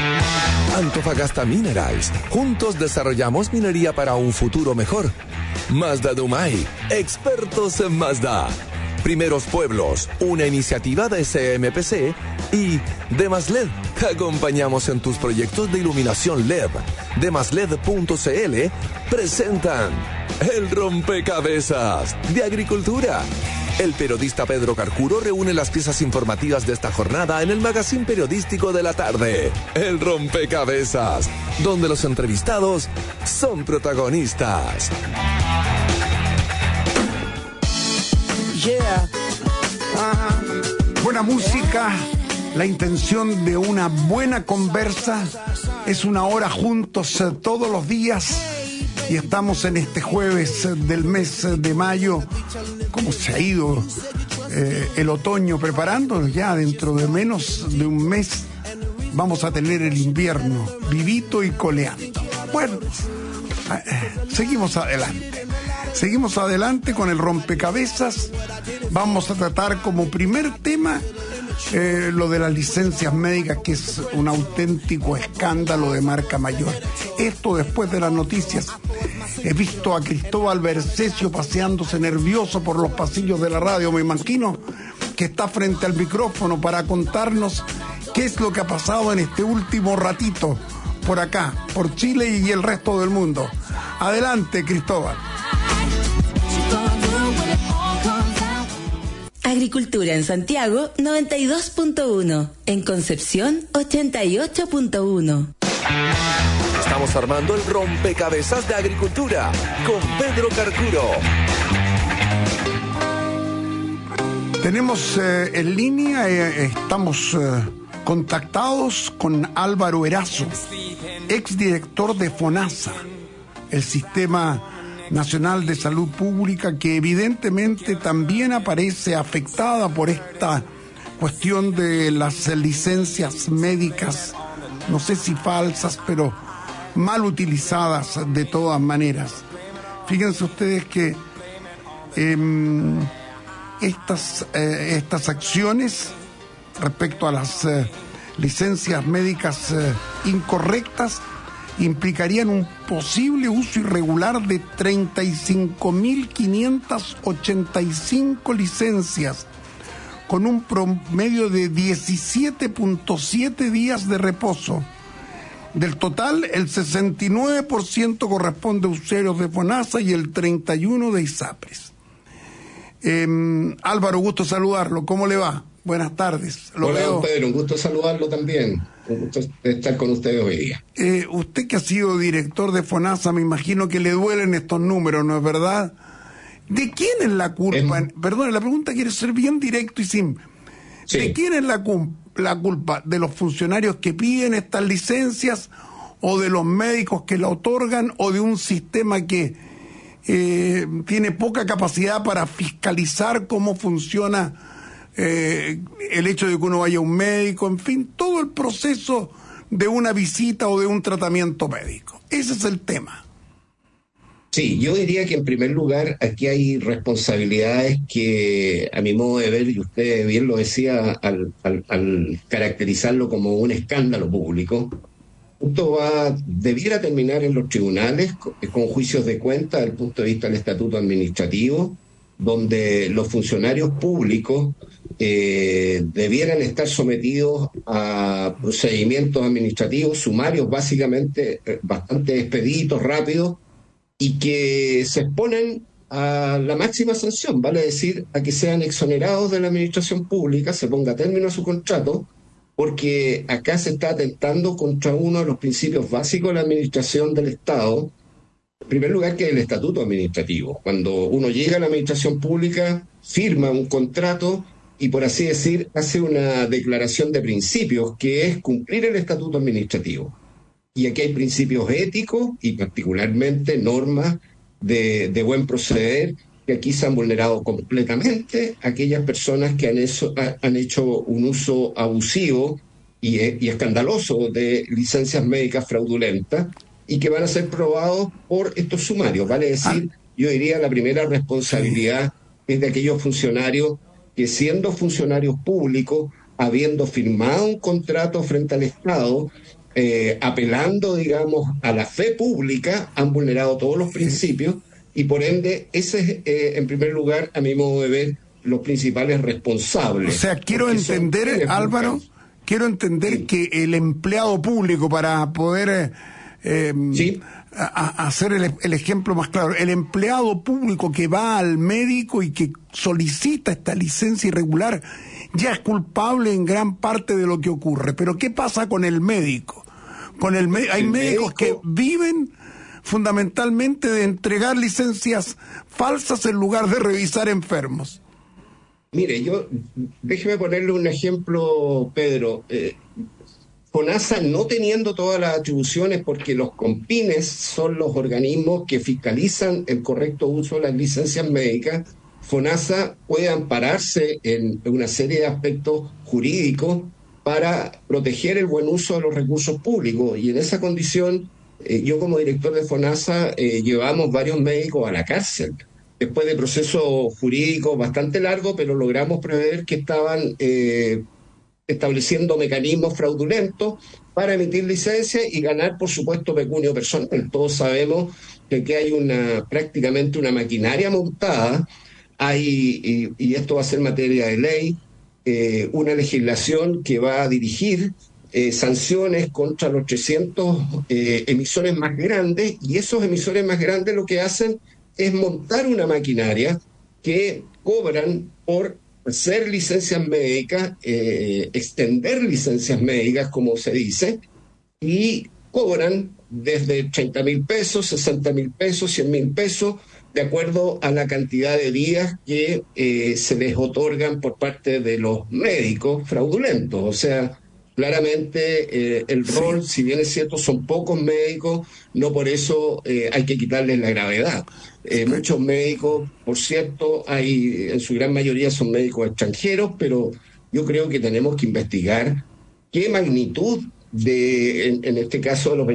Antofagasta Minerals. Juntos desarrollamos minería para un futuro mejor. Mazda Dumay. Expertos en Mazda. Primeros Pueblos, una iniciativa de CMPC y Demasled. Te acompañamos en tus proyectos de iluminación LED. Demasled.cl presentan El Rompecabezas de Agricultura. El periodista Pedro Carcuro reúne las piezas informativas de esta jornada en el magazín periodístico de la tarde, El Rompecabezas, donde los entrevistados son protagonistas. Yeah. Buena música, la intención de una buena conversa. Es una hora juntos todos los días y estamos en este jueves del mes de mayo. ¿Cómo se ha ido el otoño preparándonos? Ya dentro de menos de un mes vamos a tener el invierno vivito y coleando. Bueno, seguimos adelante. Seguimos adelante con el rompecabezas. Vamos a tratar como primer tema lo de las licencias médicas, que es un auténtico escándalo de marca mayor. Esto después de las noticias. He visto a Cristóbal Bercesio paseándose nervioso por los pasillos de la radio. Me imagino que está frente al micrófono para contarnos qué es lo que ha pasado en este último ratito por acá, por Chile y el resto del mundo. Adelante, Cristóbal. Agricultura en Santiago 92.1, en Concepción 88.1. Estamos armando el rompecabezas de Agricultura con Pedro Carcuro. Tenemos en línea, estamos contactados con Álvaro Erazo, exdirector de FONASA, el Sistema Nacional de Salud Pública, que evidentemente también aparece afectada por esta cuestión de las licencias médicas, no sé si falsas, pero mal utilizadas de todas maneras. Fíjense ustedes que estas acciones respecto a las licencias médicas incorrectas implicarían un posible uso irregular de 35.585 licencias, con un promedio de 17.7 días de reposo. Del total, el 69% corresponde a usuarios de FONASA y el 31% de ISAPRES. Álvaro, gusto saludarlo. ¿Cómo le va? Buenas tardes. Hola, don Pedro, un gusto saludarlo también. Un gusto estar con ustedes hoy día. Usted que ha sido director de FONASA, me imagino que le duelen estos números, ¿no es verdad? ¿De quién es la culpa? Perdón, la pregunta quiere ser bien directo y simple. Sí. ¿De quién es la culpa? ¿De los funcionarios que piden estas licencias, o de los médicos que la otorgan, o de un sistema que tiene poca capacidad para fiscalizar cómo funciona el hecho de que uno vaya a un médico, en fin, todo el proceso de una visita o de un tratamiento médico? Ese es el tema. Sí, yo diría que en primer lugar aquí hay responsabilidades que, a mi modo de ver, y usted bien lo decía al caracterizarlo como un escándalo público, esto debiera terminar en los tribunales con juicios de cuenta desde el punto de vista del estatuto administrativo, donde los funcionarios públicos debieran estar sometidos a procedimientos administrativos sumarios, básicamente bastante expeditos, rápidos, y que se exponen a la máxima sanción, vale decir, a que sean exonerados de la administración pública, se ponga término a su contrato, porque acá se está atentando contra uno de los principios básicos de la administración del Estado. En primer lugar, que es el estatuto administrativo. Cuando uno llega a la administración pública, firma un contrato y, por así decir, hace una declaración de principios, que es cumplir el estatuto administrativo. Y aquí hay principios éticos y particularmente normas de buen proceder, que aquí se han vulnerado completamente aquellas personas que han hecho un uso abusivo y escandaloso de licencias médicas fraudulentas, y que van a ser probados por estos sumarios. Vale decir, yo diría, la primera responsabilidad es de aquellos funcionarios que, siendo funcionarios públicos, habiendo firmado un contrato frente al Estado, apelando, digamos, a la fe pública, han vulnerado todos los principios y por ende, ese es, en primer lugar, a mi modo de ver, los principales responsables. O sea, quiero entender, Álvaro, que el empleado público, para poder hacer el ejemplo más claro, el empleado público que va al médico y que solicita esta licencia irregular, ya es culpable en gran parte de lo que ocurre. Pero ¿qué pasa con el médico? Hay médicos que viven fundamentalmente de entregar licencias falsas en lugar de revisar enfermos. Mire, déjeme ponerle un ejemplo, Pedro. FONASA, no teniendo todas las atribuciones, porque los CONPINES son los organismos que fiscalizan el correcto uso de las licencias médicas, FONASA puede ampararse en una serie de aspectos jurídicos para proteger el buen uso de los recursos públicos. Y en esa condición, yo como director de FONASA llevamos varios médicos a la cárcel. Después de procesos jurídicos bastante largos, pero logramos prever que estaban estableciendo mecanismos fraudulentos para emitir licencias y ganar, por supuesto, pecunio personal. Todos sabemos que aquí hay prácticamente una maquinaria montada, y esto va a ser materia de ley, una legislación que va a dirigir sanciones contra los 300 emisores más grandes, y esos emisores más grandes lo que hacen es montar una maquinaria que cobran por hacer licencias médicas, extender licencias médicas, como se dice, y cobran desde 30.000 pesos, 60.000 pesos, 100.000 pesos, de acuerdo a la cantidad de días que se les otorgan por parte de los médicos fraudulentos. O sea, claramente el rol, si bien es cierto, son pocos médicos, no por eso hay que quitarles la gravedad. Muchos médicos, por cierto, en su gran mayoría son médicos extranjeros, pero yo creo que tenemos que investigar qué magnitud en este caso, de los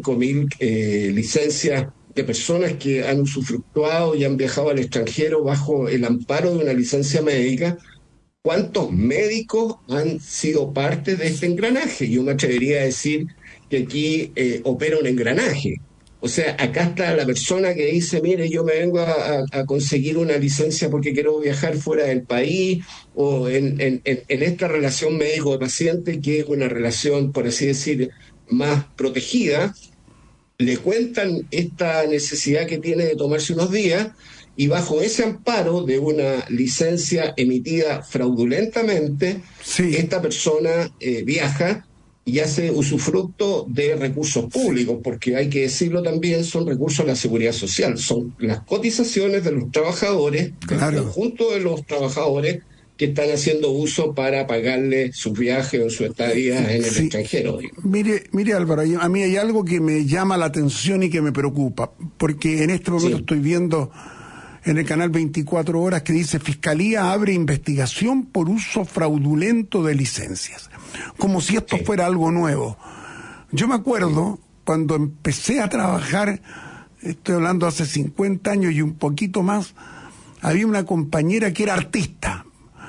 25.000 licencias de personas que han usufructuado y han viajado al extranjero bajo el amparo de una licencia médica, ¿cuántos médicos han sido parte de este engranaje? Yo me atrevería a decir que aquí opera un engranaje. O sea, acá está la persona que dice, mire, yo me vengo a conseguir una licencia porque quiero viajar fuera del país, o en esta relación médico-paciente, que es una relación, por así decir, más protegida, le cuentan esta necesidad que tiene de tomarse unos días, y bajo ese amparo de una licencia emitida fraudulentamente, esta persona viaja y hace usufructo de recursos públicos, porque hay que decirlo también, son recursos de la seguridad social, son las cotizaciones de los trabajadores, del conjunto de los trabajadores que están haciendo uso para pagarle sus viajes o su estadía en el extranjero. Mire Álvaro, a mí hay algo que me llama la atención y que me preocupa, porque en este momento estoy viendo en el canal 24 Horas que dice: Fiscalía abre investigación por uso fraudulento de licencias, como si esto fuera algo nuevo. Yo me acuerdo cuando empecé a trabajar, estoy hablando hace 50 años y un poquito más, había una compañera que era artista,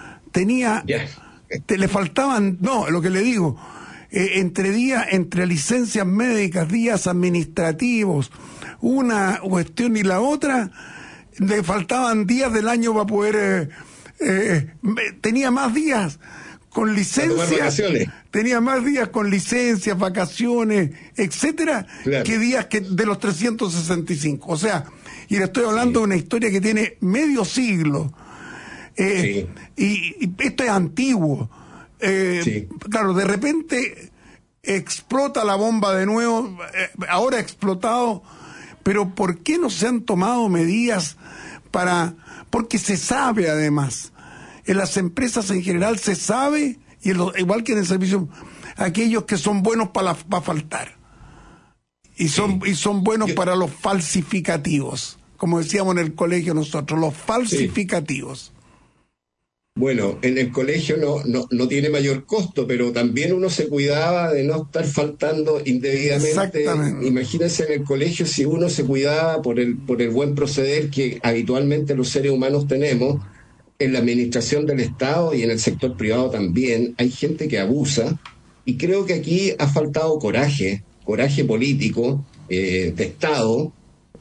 le faltaban, lo que le digo, entre licencias médicas, días administrativos, una cuestión y la otra, le faltaban días del año para poder, tenía más días con licencias, vacaciones, etcétera, que días de los 365. O sea, y le estoy hablando de una historia que tiene medio siglo. Y esto es antiguo. Claro, de repente explota la bomba de nuevo, ahora ha explotado, pero ¿por qué no se han tomado medidas porque se sabe, además, en las empresas en general se sabe, y igual que en el servicio, aquellos que son buenos para faltar, y son buenos para los falsificativos, como decíamos en el colegio nosotros, los falsificativos. Bueno, en el colegio no tiene mayor costo, pero también uno se cuidaba de no estar faltando indebidamente. Imagínense en el colegio, si uno se cuidaba por el buen proceder que habitualmente los seres humanos tenemos, en la administración del Estado y en el sector privado también, hay gente que abusa Y creo que aquí ha faltado coraje político, de Estado,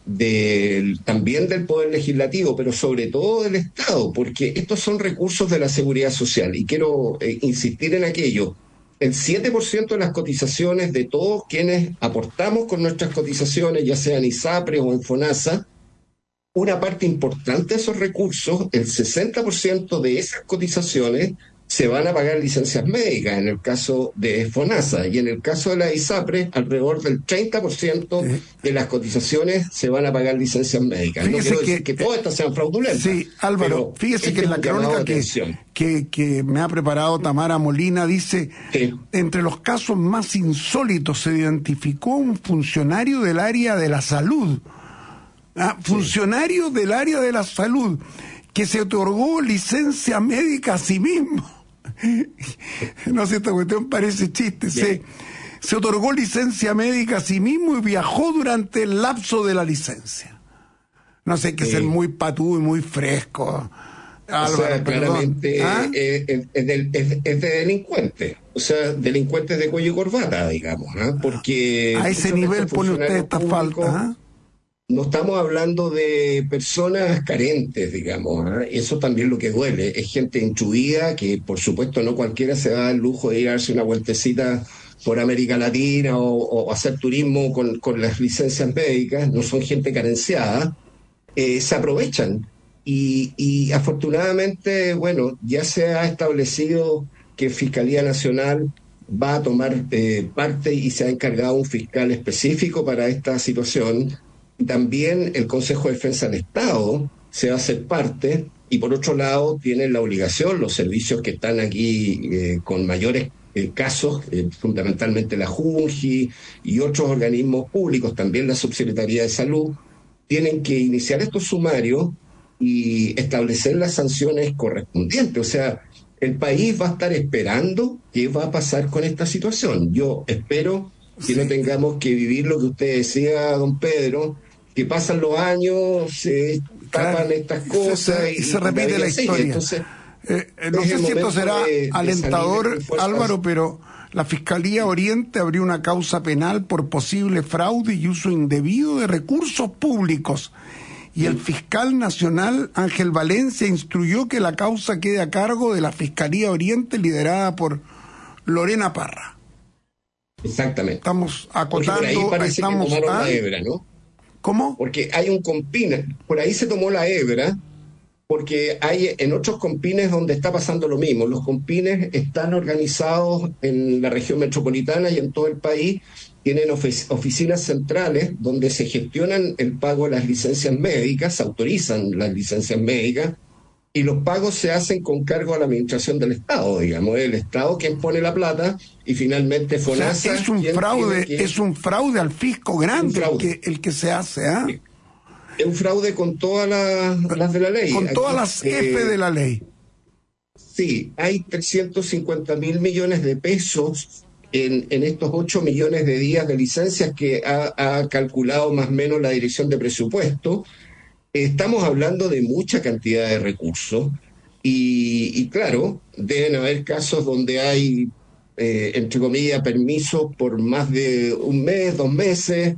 también del Poder Legislativo, pero sobre todo del Estado, porque estos son recursos de la seguridad social. Y quiero insistir en aquello. El 7% de las cotizaciones de todos quienes aportamos con nuestras cotizaciones, ya sean ISAPRES o en FONASA, una parte importante de esos recursos, el 60% de esas cotizaciones, se van a pagar licencias médicas en el caso de FONASA, y en el caso de la ISAPRE alrededor del 30% de las cotizaciones se van a pagar licencias médicas. Fíjese, no quiero decir que todas estas sean fraudulentas. Sí, Álvaro, fíjese que en la crónica que me ha preparado Tamara Molina dice, sí, entre los casos más insólitos se identificó un funcionario del área de la salud, funcionario del área de la salud, que se otorgó licencia médica a sí mismo. No sé, esta cuestión parece chiste. Se otorgó licencia médica a sí mismo y viajó durante el lapso de la licencia. No sé, hay que ser muy patudo y muy fresco. Álvaro, o sea, claramente es de delincuente. O sea, delincuentes de cuello y corbata, digamos. Porque a ese nivel pone usted esta falta. No estamos hablando de personas carentes, digamos. Eso también lo que duele. Es gente instruida que, por supuesto, no cualquiera se da el lujo de ir a darse una vueltecita por América Latina o hacer turismo con las licencias médicas. No son gente carenciada. Se aprovechan. Y afortunadamente, bueno, ya se ha establecido que Fiscalía Nacional va a tomar parte y se ha encargado un fiscal específico para esta situación. También el Consejo de Defensa del Estado se va a hacer parte, y por otro lado tienen la obligación los servicios que están aquí con mayores casos, fundamentalmente la JUNGI y otros organismos públicos, también la Subsecretaría de Salud, tienen que iniciar estos sumarios y establecer las sanciones correspondientes. O sea, el país va a estar esperando qué va a pasar con esta situación. Yo espero que no tengamos que vivir lo que usted decía, don Pedro, que pasan los años, se tapan estas cosas y se repite la historia. Entonces, no sé si esto será alentador, Álvaro, pero la Fiscalía Oriente abrió una causa penal por posible fraude y uso indebido de recursos públicos. Y el fiscal nacional Ángel Valencia instruyó que la causa quede a cargo de la Fiscalía Oriente liderada por Lorena Parra. Exactamente. Estamos acotando, por ahí parece que tomaron la hebra, ¿no? ¿Cómo? Porque hay un compine, por ahí se tomó la hebra, porque hay en otros compines donde está pasando lo mismo. Los compines están organizados en la región metropolitana y en todo el país. Tienen oficinas centrales donde se gestionan el pago de las licencias médicas, se autorizan las licencias médicas, y los pagos se hacen con cargo a la administración del Estado, digamos, el Estado quien pone la plata, y finalmente FONASA... O sea, es un fraude al fisco grande el que se hace, Sí. Es un fraude con todas las de la ley. Con todas las F de la ley. Sí, hay 350.000 millones de pesos en estos 8 millones de días de licencias que ha calculado más o menos la Dirección de Presupuesto. Estamos hablando de mucha cantidad de recursos y claro, deben haber casos donde hay, entre comillas, permisos por más de un mes, 2 meses,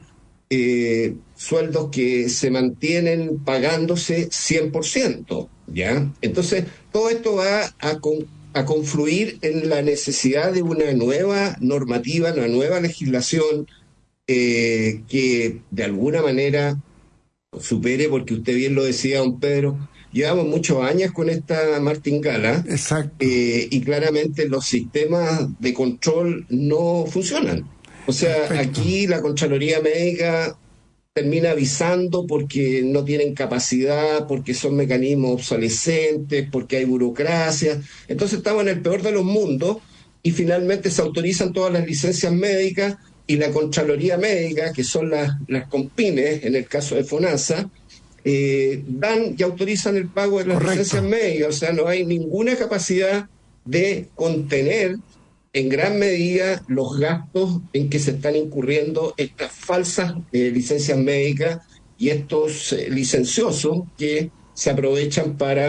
sueldos que se mantienen pagándose 100%, ¿ya? Entonces, todo esto va a confluir en la necesidad de una nueva normativa, una nueva legislación que de alguna manera supere, porque usted bien lo decía, don Pedro, llevamos muchos años con esta martingala. Exacto. Y claramente los sistemas de control no funcionan. O sea, perfecto. Aquí la Contraloría Médica termina avisando porque no tienen capacidad, porque son mecanismos obsolescentes, porque hay burocracia. Entonces estamos en el peor de los mundos y finalmente se autorizan todas las licencias médicas y la Contraloría Médica, que son las compines, en el caso de FONASA, dan y autorizan el pago de las licencias médicas. O sea, no hay ninguna capacidad de contener en gran medida los gastos en que se están incurriendo estas falsas licencias médicas y estos licenciosos que se aprovechan para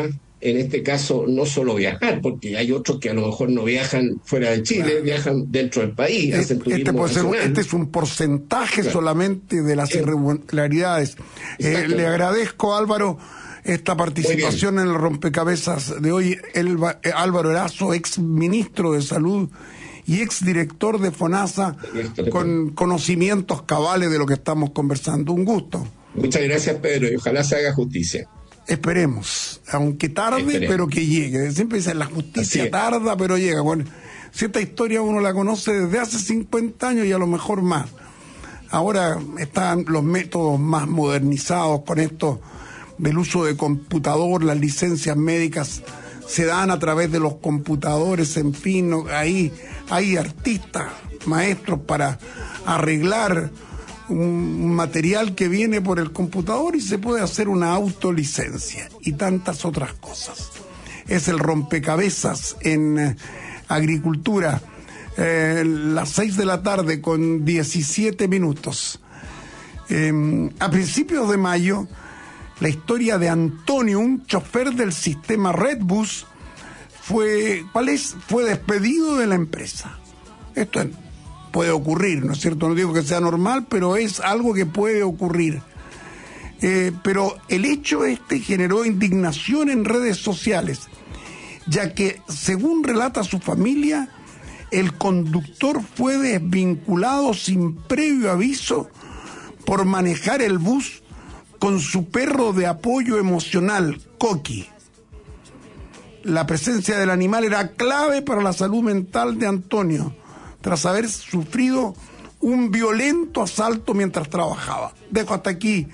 en este caso, no solo viajar, porque hay otros que a lo mejor no viajan fuera de Chile, viajan dentro del país, hacen turismo nacional. Este es un porcentaje solamente de las irregularidades. Le agradezco, Álvaro, esta participación en el rompecabezas de hoy. Álvaro Erazo, ex ministro de Salud y ex director de FONASA, con conocimientos cabales de lo que estamos conversando. Un gusto. Muchas gracias, Pedro, y ojalá se haga justicia. Esperemos, aunque tarde, pero que llegue. Siempre dicen, la justicia tarda, pero llega. Bueno, cierta historia uno la conoce desde hace 50 años y a lo mejor más. Ahora están los métodos más modernizados con esto del uso de computador, las licencias médicas se dan a través de los computadores, en fin, ahí hay artistas, maestros para arreglar un material que viene por el computador y se puede hacer una autolicencia y tantas otras cosas. Es el rompecabezas en agricultura, las 6 de la tarde con 17 minutos. A principios de mayo, la historia de Antonio, un chofer del sistema Redbus, fue despedido de la empresa. Esto puede ocurrir, ¿no es cierto? No digo que sea normal, pero es algo que puede ocurrir. Pero el hecho generó indignación en redes sociales, ya que, según relata su familia, el conductor fue desvinculado sin previo aviso por manejar el bus con su perro de apoyo emocional, Coqui. La presencia del animal era clave para la salud mental de Antonio, tras haber sufrido un violento asalto mientras trabajaba. Dejo hasta aquí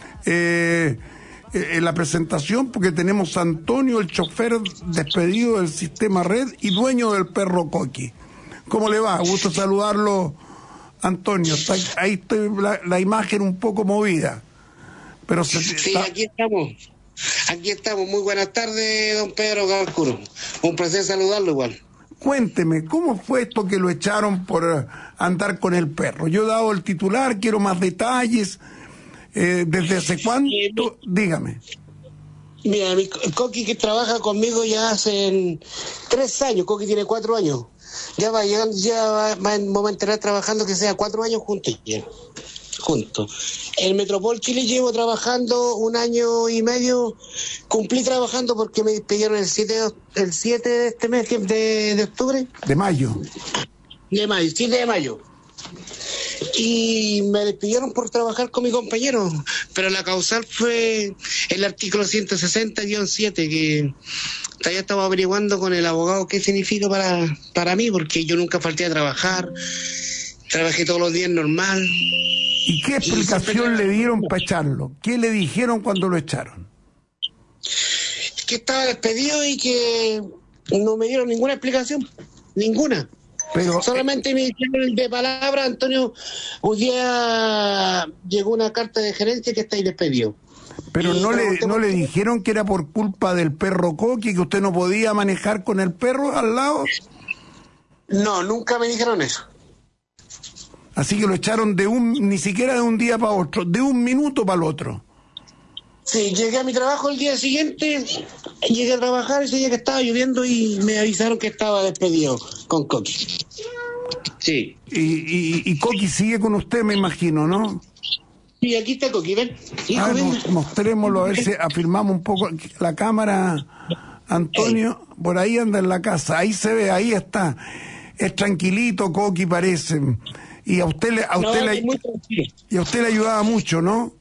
la presentación, porque tenemos a Antonio, el chofer despedido del sistema Red y dueño del perro Coqui. ¿Cómo le va? Gusto saludarlo, Antonio. Ahí estoy, la imagen un poco movida. Pero sí, aquí estamos. Muy buenas tardes, don Pedro Carcuro. Un placer saludarlo igual. Cuénteme, ¿cómo fue esto que lo echaron por andar con el perro? Yo he dado el titular, quiero más detalles. ¿Desde hace cuánto? Dígame. Mira, mi Coqui, que trabaja conmigo ya hace 3 años, Coqui tiene 4 años. Ya va en momentos trabajando que sea 4 años juntos. En Metropol Chile llevo trabajando 1 año y medio. Cumplí trabajando porque me despidieron el 7 de este mes de octubre. De mayo. 7 de mayo. Y me despidieron por trabajar con mi compañero, pero la causal fue el artículo 160-7, que todavía estaba averiguando con el abogado qué significa para mí, porque yo nunca falté a trabajar, trabajé todos los días normal. ¿Y qué explicación le dieron para echarlo? ¿Qué le dijeron cuando lo echaron? Que estaba despedido y que no me dieron ninguna explicación, ninguna. Pero, solamente me dijeron de palabra, Antonio, un día llegó una carta de gerencia que estáis despedido. Pero no le dijeron que era por culpa del perro Coqui, que usted no podía manejar con el perro al lado. No, nunca me dijeron eso. Así que lo echaron ni siquiera de un día para otro, de un minuto para el otro. Sí, llegué a mi trabajo el día siguiente, llegué a trabajar ese día que estaba lloviendo y me avisaron que estaba despedido con Coqui. Sí. Y Coqui sigue con usted, me imagino, ¿no? Sí, aquí está Coqui, ven. Hijo, ven. Mostrémoslo, a ver si afirmamos un poco la cámara, Antonio. Por ahí anda en la casa, ahí se ve, ahí está. Es tranquilito, Coqui, parece. Y a usted le ayudaba mucho, ¿no?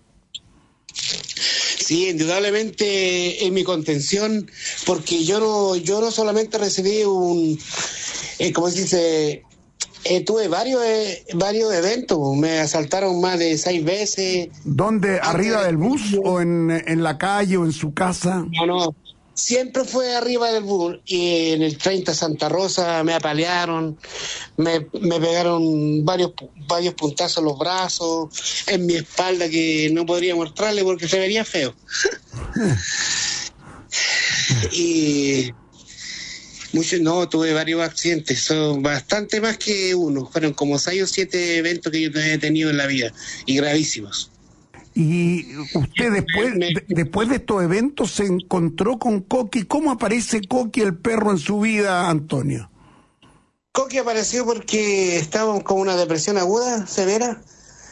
Sí, indudablemente en mi contención, porque yo no solamente recibí ¿cómo se dice? Tuve varios eventos, me asaltaron más de 6 veces. ¿Dónde? ¿Arriba del bus o en la calle o en su casa? No, siempre fue arriba del bus, y en el 30 Santa Rosa me apalearon, me pegaron varios puntazos en los brazos, en mi espalda, que no podría mostrarle porque se vería feo. Y tuve varios accidentes, son bastante más que uno, fueron como 6 o 7 eventos que yo he tenido en la vida, y gravísimos. Y usted después de estos eventos se encontró con Coqui. ¿Cómo aparece Coqui el perro en su vida, Antonio? Coqui apareció porque estábamos con una depresión aguda, severa,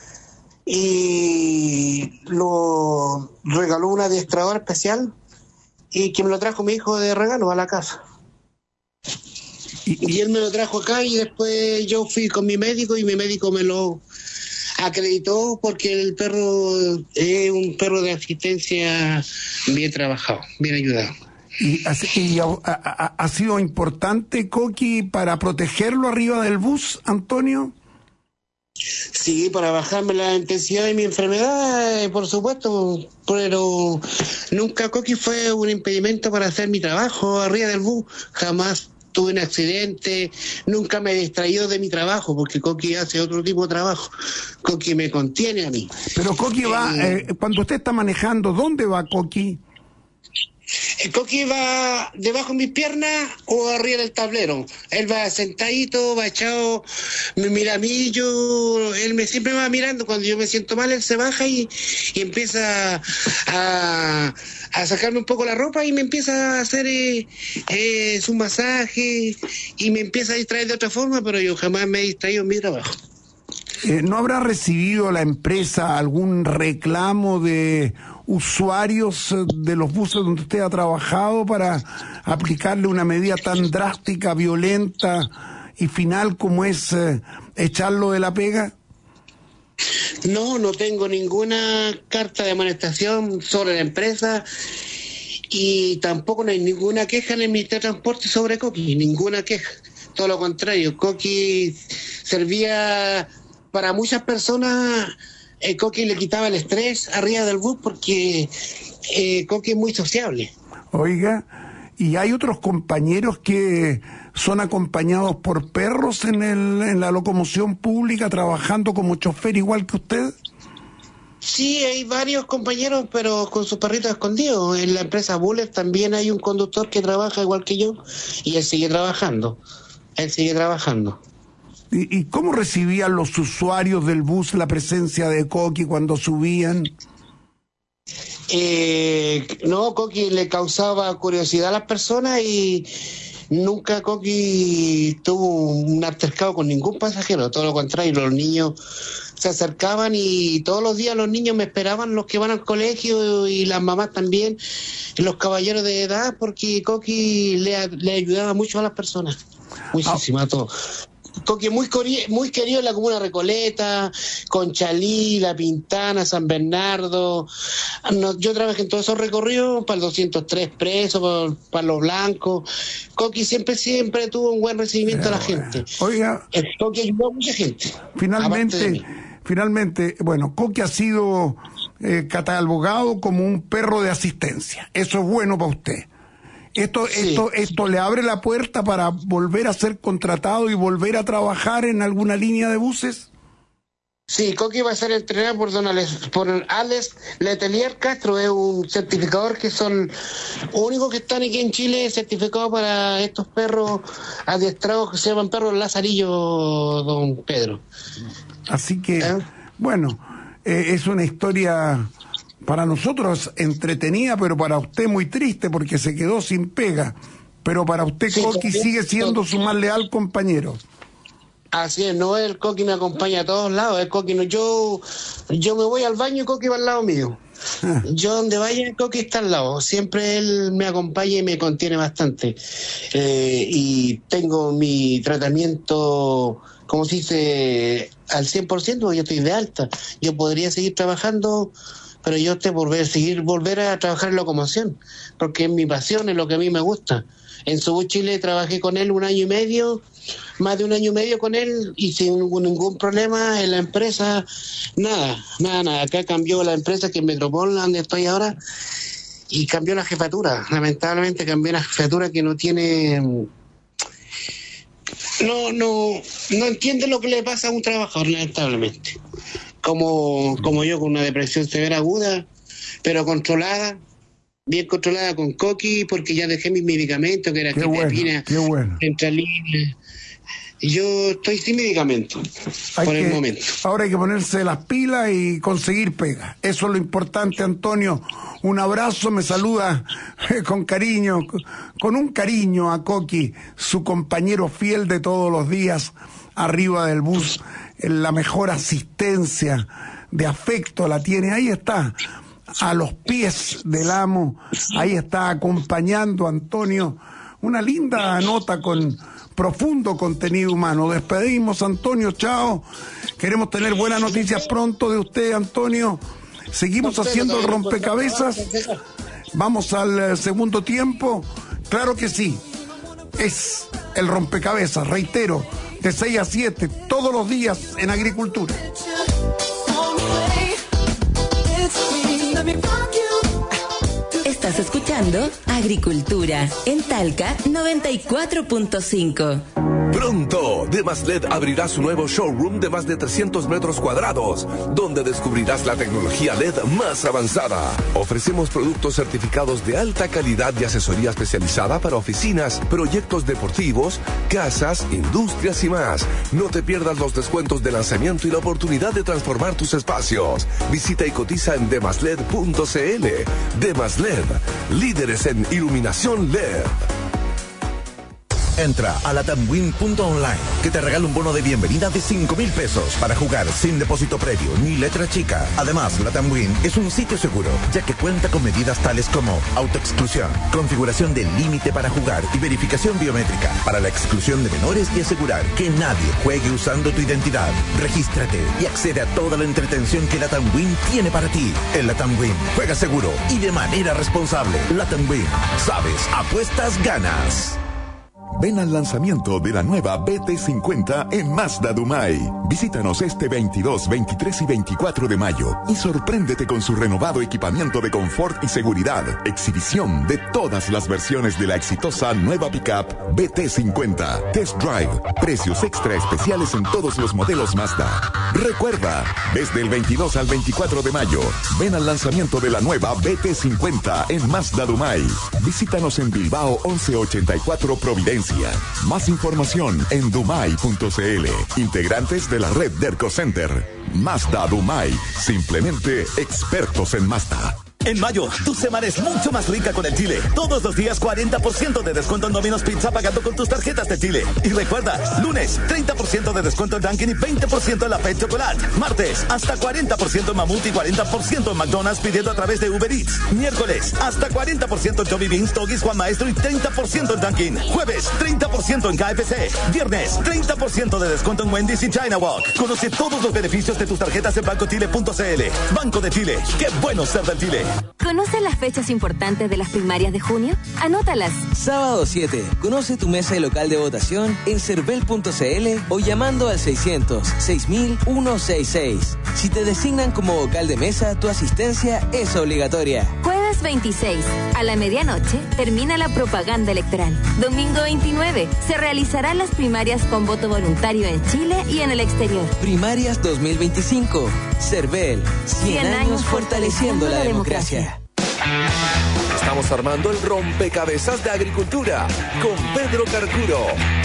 y lo regaló un adiestrador especial y que me lo trajo mi hijo de regalo a la casa. Y él me lo trajo acá y después yo fui con mi médico y mi médico me lo acreditó porque el perro es un perro de asistencia bien trabajado, bien ayudado. ¿Y ha sido importante, Coqui, para protegerlo arriba del bus, Antonio? Sí, para bajarme la intensidad de mi enfermedad, por supuesto, pero nunca Coqui fue un impedimento para hacer mi trabajo arriba del bus, jamás tuve un accidente, nunca me he distraído de mi trabajo, porque Coqui hace otro tipo de trabajo, Coqui me contiene a mí. Pero Coqui va, cuando usted está manejando, ¿dónde va Coqui? El Coqui va debajo de mis piernas o arriba del tablero. Él va sentadito, va echado, me mira a mí, él siempre me va mirando. Cuando yo me siento mal, él se baja y empieza a sacarme un poco la ropa y me empieza a hacer su masaje y me empieza a distraer de otra forma, pero yo jamás me he distraído en mi trabajo. ¿No habrá recibido la empresa algún reclamo de usuarios de los buses donde usted ha trabajado para aplicarle una medida tan drástica, violenta y final como es echarlo de la pega? No tengo ninguna carta de amonestación sobre la empresa y tampoco no hay ninguna queja en el Ministerio de Transporte sobre Coqui, ninguna queja. Todo lo contrario, Coqui servía para muchas personas. Coqui le quitaba el estrés arriba del bus porque Coqui es muy sociable. Oiga, ¿y hay otros compañeros que son acompañados por perros en la locomoción pública trabajando como chofer igual que usted? Sí, hay varios compañeros, pero con sus perritos escondidos. En la empresa Bullet también hay un conductor que trabaja igual que yo y él sigue trabajando. ¿Y cómo recibían los usuarios del bus la presencia de Coqui cuando subían? Coqui le causaba curiosidad a las personas y nunca Coqui tuvo un altercado con ningún pasajero, todo lo contrario, los niños se acercaban y todos los días los niños me esperaban, los que van al colegio y las mamás también, los caballeros de edad, porque Coqui le ayudaba mucho a las personas, muchísimo a todos. Coqui muy querido en la comuna Recoleta, Conchalí, La Pintana, San Bernardo. Yo trabajé en todos esos recorridos, para el 203 Expreso, para Los Blancos. Coqui siempre tuvo un buen recibimiento a la gente. Oiga, Coqui ayudó a mucha gente. Finalmente, bueno, Coqui ha sido catalogado como un perro de asistencia. Eso es bueno para usted. Esto le abre la puerta para volver a ser contratado y volver a trabajar en alguna línea de buses. Sí, Coqui va a ser entrenado por Alex Letelier Castro, es un certificador que son únicos que están aquí en Chile certificados para estos perros adiestrados que se llaman perros Lazarillo, don Pedro. Así que, bueno, es una historia para nosotros entretenida, pero para usted muy triste porque se quedó sin pega. Pero para usted, sí, Coqui sigue siendo su más leal compañero. Así es, no, el Coqui me acompaña a todos lados. El Coqui no, yo me voy al baño y Coqui va al lado mío. Yo donde vaya, Coqui está al lado. Siempre él me acompaña y me contiene bastante. Y tengo mi tratamiento, como se dice, al 100%, porque yo estoy de alta. Yo podría seguir trabajando, pero yo estoy por volver a trabajar en locomoción, porque es mi pasión, es lo que a mí me gusta. En Subus Chile trabajé con él 1 año y medio, más de 1 año y medio con él, y sin ningún problema en la empresa, nada. Acá cambió la empresa, que es Metropol, donde estoy ahora, y cambió la jefatura. Lamentablemente cambió la jefatura, que no tiene... No entiende lo que le pasa a un trabajador, lamentablemente. Como yo, con una depresión severa aguda, pero controlada, bien controlada con Coqui, porque ya dejé mis medicamentos, que era quetiapina, centralina, Y yo estoy sin medicamento el momento. Ahora hay que ponerse las pilas y conseguir pega. Eso es lo importante, Antonio. Un abrazo, me saluda con cariño, con un cariño a Coqui, su compañero fiel de todos los días, arriba del bus, en la mejor asistencia de afecto la tiene. Ahí está, a los pies del amo, ahí está acompañando a Antonio. Una linda nota con profundo contenido humano. Despedimos, Antonio, chao. Queremos tener buenas noticias pronto de usted, Antonio. Seguimos haciendo el rompecabezas. Vamos al segundo tiempo. Claro que sí. Es el rompecabezas, reitero, de 6 a 7, todos los días en Agricultura. Estás escuchando Agricultura en Talca 94.5. Pronto, Demaslet abrirá su nuevo showroom de más de 300 metros cuadrados, donde descubrirás la tecnología LED más avanzada. Ofrecemos productos certificados de alta calidad y asesoría especializada para oficinas, proyectos deportivos, casas, industrias y más. No te pierdas los descuentos de lanzamiento y la oportunidad de transformar tus espacios. Visita y cotiza en demasled.cl. Demasled, líderes en iluminación LED. Entra a latamwin.online, que te regala un bono de bienvenida de 5,000 pesos para jugar sin depósito previo ni letra chica. Además, Latamwin es un sitio seguro, ya que cuenta con medidas tales como autoexclusión, configuración del límite para jugar y verificación biométrica para la exclusión de menores y asegurar que nadie juegue usando tu identidad. Regístrate y accede a toda la entretención que Latamwin tiene para ti. En Latamwin, juega seguro y de manera responsable. Latamwin, sabes, apuestas, ganas. Ven al lanzamiento de la nueva BT50 en Mazda Dumay. Visítanos este 22, 23 y 24 de mayo y sorpréndete con su renovado equipamiento de confort y seguridad. Exhibición de todas las versiones de la exitosa nueva pickup BT50. Test Drive. Precios extra especiales en todos los modelos Mazda. Recuerda, desde el 22 al 24 de mayo, ven al lanzamiento de la nueva BT50 en Mazda Dumay. Visítanos en Bilbao 1184 Providencia. Más información en dumay.cl. Integrantes de la red Derco Center. Mazda Dumay, simplemente expertos en Mazda. En mayo, tu semana es mucho más rica con el Chile. Todos los días 40% de descuento en Domino's Pizza pagando con tus tarjetas de Chile. Y recuerda, lunes 30% de descuento en Dunkin' y 20% en la Pet Chocolate. Martes, hasta 40% en Mamut y 40% en McDonald's pidiendo a través de Uber Eats. Miércoles, hasta 40% en Johnny Beans, Toggies, Juan Maestro y 30% en Dunkin'. Jueves, 30% en KFC. Viernes, 30% de descuento en Wendy's y China Walk. Conoce todos los beneficios de tus tarjetas en bancochile.cl. Banco de Chile, qué bueno ser del Chile. ¿Conoce las fechas importantes de las primarias de junio? Anótalas. Sábado 7. Conoce tu mesa y local de votación en cervel.cl o llamando al 600-6000-166. Si te designan como vocal de mesa, tu asistencia es obligatoria. Jueves 26. A la medianoche termina la propaganda electoral. Domingo 29. Se realizarán las primarias con voto voluntario en Chile y en el exterior. Primarias 2025. Cervel. 100 años fortaleciendo la democracia. Estamos armando el rompecabezas de Agricultura con Pedro Carcuro.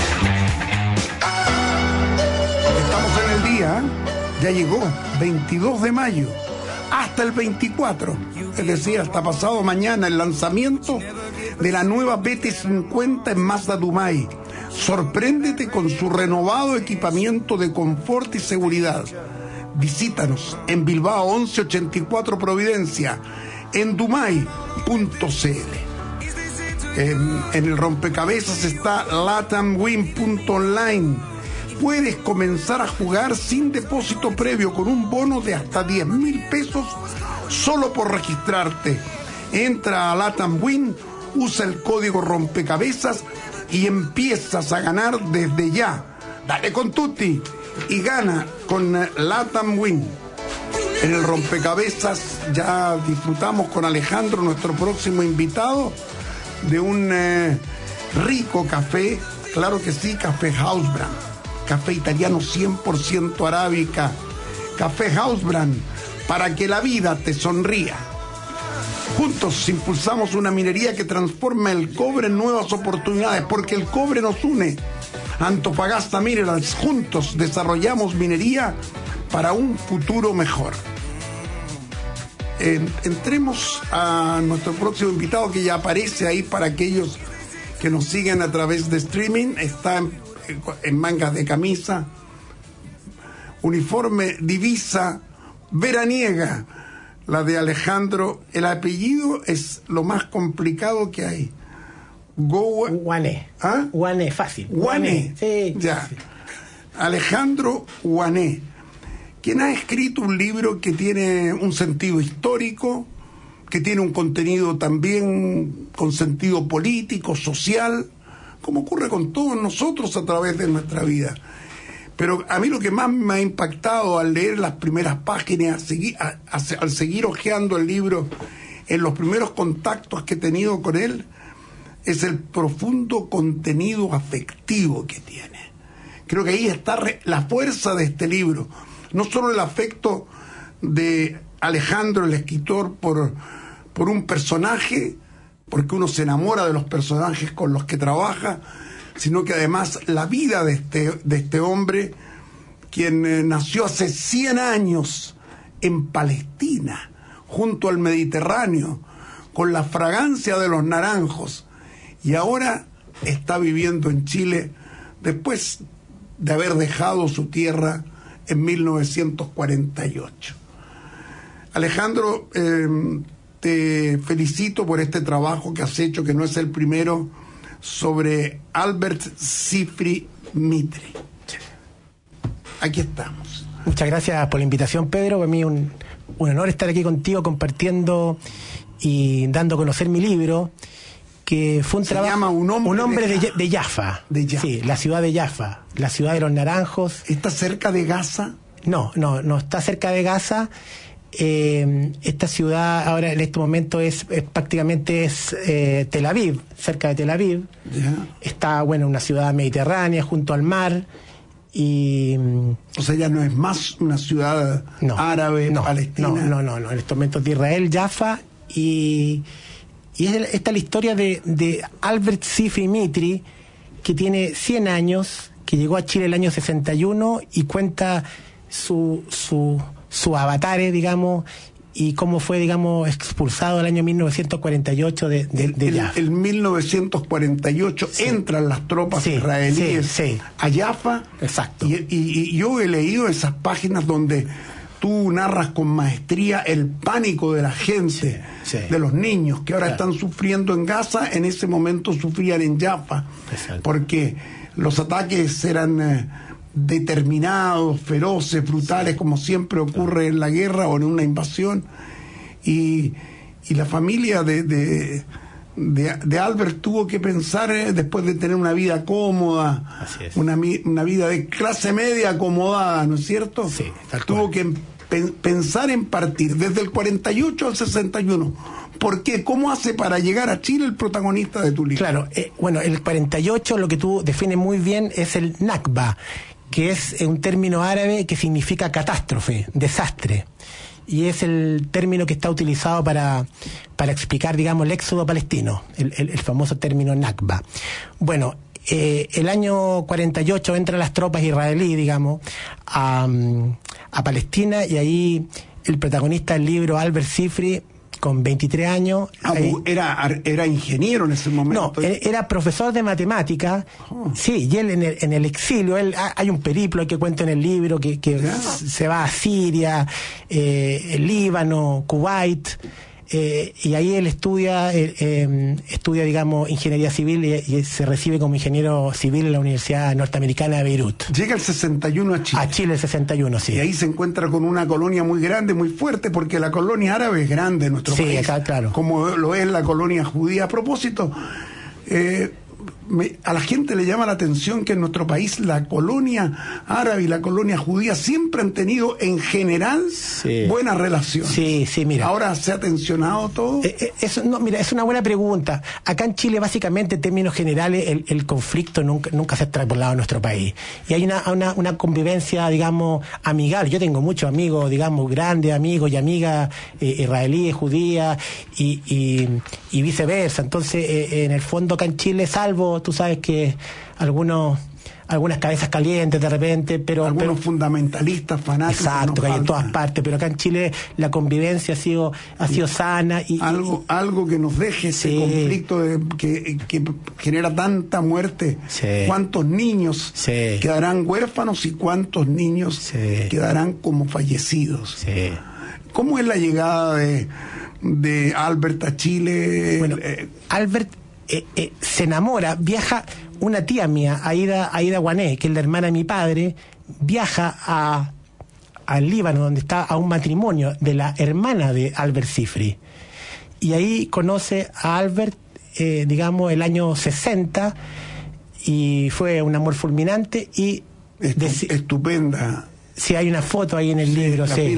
Estamos en el día, ya llegó, 22 de mayo, hasta el 24, es decir, hasta pasado mañana, el lanzamiento de la nueva BT50 en Mazda Dumay. Sorpréndete con su renovado equipamiento de confort y seguridad. Visítanos en Bilbao 1184 Providencia, en dumay.cl. En el rompecabezas está latamwin.online. Puedes comenzar a jugar sin depósito previo con un bono de hasta 10,000 pesos solo por registrarte. Entra a Latamwin, usa el código rompecabezas y empiezas a ganar desde ya. Dale con tutti y gana con Latamwin. En el rompecabezas ya disfrutamos con Alejandro, nuestro próximo invitado, de un rico café, claro que sí, café Hausbrand, café italiano 100% arábica, café Hausbrand, para que la vida te sonría. Juntos impulsamos una minería que transforma el cobre en nuevas oportunidades, porque el cobre nos une. Antofagasta Minerals, juntos desarrollamos minería para un futuro mejor. Entremos a nuestro próximo invitado, que ya aparece ahí para aquellos que nos siguen a través de streaming. Está en mangas de camisa, uniforme, divisa veraniega, la de Alejandro. El apellido es lo más complicado que hay. Guané. ¿Ah? Guané, fácil. Guané. Sí. Ya. Alejandro Guané, quien ha escrito un libro que tiene un sentido histórico, que tiene un contenido también con sentido político, social, como ocurre con todos nosotros a través de nuestra vida. Pero a mí lo que más me ha impactado al leer las primeras páginas, al seguir hojeando el libro, en los primeros contactos que he tenido con él, es el profundo contenido afectivo que tiene. Creo que ahí está la fuerza de este libro. No solo el afecto de Alejandro, el escritor, por un personaje, porque uno se enamora de los personajes con los que trabaja, sino que además la vida de este hombre, quien nació hace 100 años en Palestina, junto al Mediterráneo, con la fragancia de los naranjos, y ahora está viviendo en Chile después de haber dejado su tierra en 1948. Alejandro, te felicito por este trabajo que has hecho, que no es el primero, sobre Albert Sifri Mitri. Aquí estamos. Muchas gracias por la invitación, Pedro. Para mí un honor estar aquí contigo compartiendo y dando a conocer mi libro, que fue un trabajo. Se llama Un hombre de Jaffa. Sí, la ciudad de Jaffa, la ciudad de los naranjos. ¿Está cerca de Gaza? No está cerca de Gaza. Esta ciudad ahora en este momento es prácticamente Tel Aviv, cerca de Tel Aviv. Está una ciudad mediterránea junto al mar. Y o sea, ya no es más una ciudad árabe, palestina. No, en estos momentos de Israel, Jaffa. Y esta es la historia de Albert Sifri Mitri, que tiene 100 años, que llegó a Chile el año 61 y cuenta su avatar, digamos, y cómo fue, digamos, expulsado el año 1948 de Jaffa. En 1948 entran las tropas israelíes a Jaffa. Exacto. Y yo he leído esas páginas donde tú narras con maestría el pánico de la gente, de los niños que ahora están sufriendo en Gaza, en ese momento sufrían en Jaffa. Exacto. Porque los ataques eran determinados, feroces, brutales, como siempre ocurre en la guerra o en una invasión, y la familia de Albert tuvo que pensar, después de tener una vida cómoda, una vida de clase media acomodada, ¿no es cierto? Sí, tuvo que pensar en partir desde el 48 al 61. ¿Por qué? ¿Cómo hace para llegar a Chile el protagonista de tu libro? Claro, el 48, lo que tú defines muy bien, es el Nakba, que es un término árabe que significa catástrofe, desastre. Y es el término que está utilizado para explicar, digamos, el éxodo palestino, el famoso término Nakba. Bueno, el año 48 entran las tropas israelíes, digamos, a Palestina, y ahí el protagonista del libro, Albert Sifri, con 23 años. Era ingeniero en ese momento. No, era profesor de matemática. Sí, y él en el exilio, hay un periplo que cuenta en el libro que se va a Siria, Líbano, Kuwait, y ahí él estudia, digamos, ingeniería civil y se recibe como ingeniero civil en la Universidad Norteamericana de Beirut. Llega el 61 a Chile. A Chile el 61, sí. Y ahí se encuentra con una colonia muy grande, muy fuerte, porque la colonia árabe es grande en nuestro país. Sí, acá, claro. Como lo es la colonia judía. A propósito, a la gente le llama la atención que en nuestro país la colonia árabe y la colonia judía siempre han tenido en general buenas relaciones. Sí, mira. Ahora se ha tensionado todo. Es una buena pregunta. Acá en Chile, básicamente, en términos generales, el conflicto nunca se ha extrapolado a nuestro país. Y hay una convivencia, digamos, amigable. Yo tengo muchos amigos, digamos, grandes amigos y amigas israelíes, judías y viceversa. Entonces, en el fondo, acá en Chile, salvo, tú sabes que algunos algunas cabezas calientes de repente, pero algunos fundamentalistas fanáticos. Exacto, que hay en todas partes, pero acá en Chile la convivencia ha sido sana y algo que nos deje ese conflicto que genera tanta muerte. ¿Cuántos niños quedarán huérfanos y cuántos niños quedarán como fallecidos? ¿Cómo es la llegada de Albert a Chile? Bueno, Albert se enamora, viaja. Una tía mía, Aida Guané, que es la hermana de mi padre, viaja al Líbano, donde está a un matrimonio de la hermana de Albert Sifri. Y ahí conoce a Albert, digamos, el año 60, y fue un amor fulminante y... Estupenda. Sí, hay una foto ahí en el libro, sí.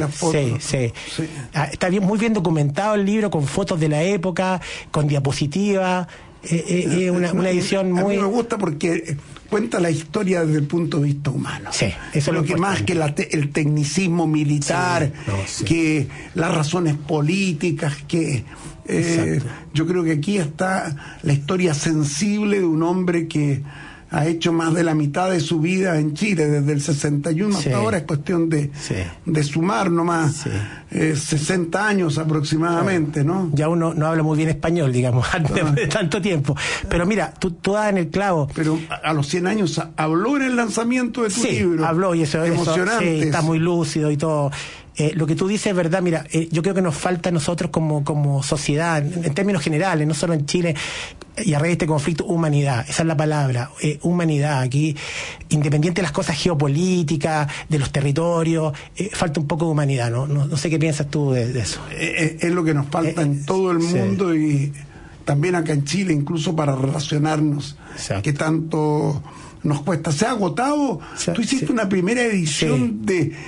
Está muy bien documentado el libro, con fotos de la época, con diapositivas. Una edición muy... A mí me gusta porque cuenta la historia desde el punto de vista humano. Sí, eso es lo que más que el tecnicismo militar, que las razones políticas, que yo creo que aquí está la historia sensible de un hombre que ha hecho más de la mitad de su vida en Chile, desde el 61 hasta ahora. Es cuestión de sumar nomás 60 años aproximadamente, ¿no? Ya uno no habla muy bien español, digamos, después de tanto tiempo. Pero mira, tú das en el clavo. Pero a los 100 años habló en el lanzamiento de tu libro. Sí, habló, y eso emocionante. Está muy lúcido y todo. Lo que tú dices es verdad. Mira, yo creo que nos falta a nosotros como sociedad, en términos generales, no solo en Chile, y a raíz de este conflicto, humanidad. Esa es la palabra, humanidad. Aquí, independiente de las cosas geopolíticas, de los territorios, falta un poco de humanidad, ¿no? No sé qué piensas tú de eso. Es lo que nos falta en todo el mundo y también acá en Chile, incluso para relacionarnos, que tanto nos cuesta. Se ha agotado. Tú hiciste una primera edición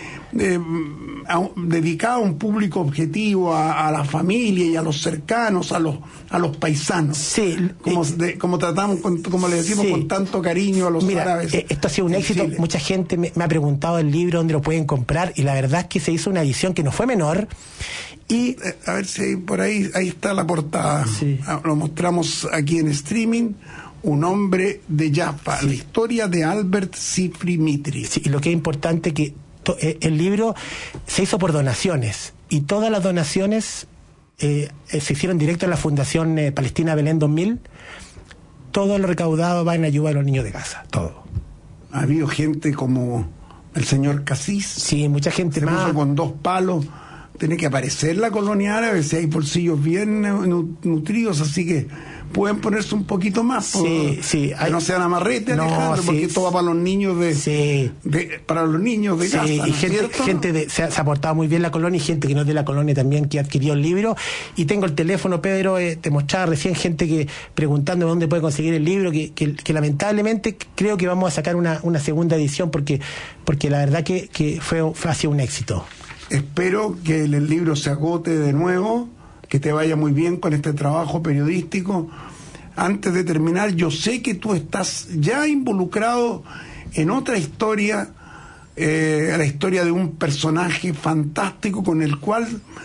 dedicada a un público objetivo, a la familia y a los cercanos, a los paisanos. Como tratamos, como le decimos con tanto cariño a los árabes. Esto ha sido un éxito. Chile. Mucha gente me ha preguntado el libro, dónde lo pueden comprar, y la verdad es que se hizo una edición que no fue menor. Y a ver si por ahí está la portada. Lo mostramos aquí en streaming. Un hombre de Jaffa, la historia de Albert Sifri Mitri. Sí, y lo que es importante que el libro se hizo por donaciones, y todas las donaciones se hicieron directo a la Fundación Palestina Belén 2000. Todo lo recaudado va en ayuda a los niños de Gaza, todo. Ha habido gente como el señor Casís. Sí, mucha gente más. Se puso con 2 palos. Tiene que aparecer la colonia árabe, si hay bolsillos bien nutridos, así que pueden ponerse un poquito más, que no sean amarretes, Alejandro, porque esto va para los niños para los niños de Gaza, y gente se ha portado muy bien la colonia, y gente que no es de la colonia también que adquirió el libro. Y tengo el teléfono, Pedro, te mostraba recién gente que preguntando dónde puede conseguir el libro, que lamentablemente creo que vamos a sacar una segunda edición, porque la verdad que ha sido un éxito. Espero que el libro se agote de nuevo, que te vaya muy bien con este trabajo periodístico. Antes de terminar, yo sé que tú estás ya involucrado en otra historia, la historia de un personaje fantástico con el cual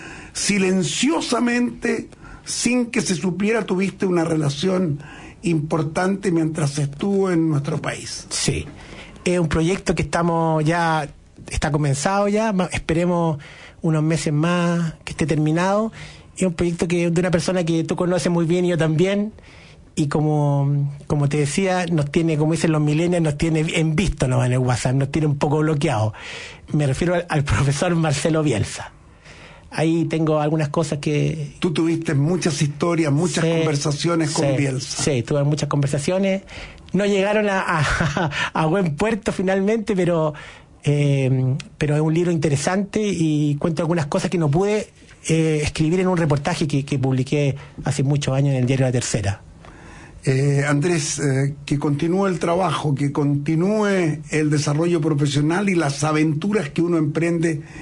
silenciosamente, sin que se supiera, tuviste una relación importante mientras estuvo en nuestro país. Sí, es un proyecto que está comenzado ya, esperemos unos meses más que esté terminado. Es un proyecto de una persona que tú conoces muy bien y yo también, y como te decía, nos tiene, como dicen los millennials, nos tiene en visto nomás en el WhatsApp, nos tiene un poco bloqueado. Me refiero al profesor Marcelo Bielsa. Ahí tengo algunas cosas que... Tú tuviste muchas historias, muchas conversaciones con Bielsa. Sí, tuve muchas conversaciones. No llegaron a buen puerto finalmente, pero es un libro interesante, y cuento algunas cosas que no pude escribir en un reportaje que publiqué hace muchos años en el diario La Tercera. Andrés, que continúe el trabajo, que continúe el desarrollo profesional y las aventuras que uno emprende,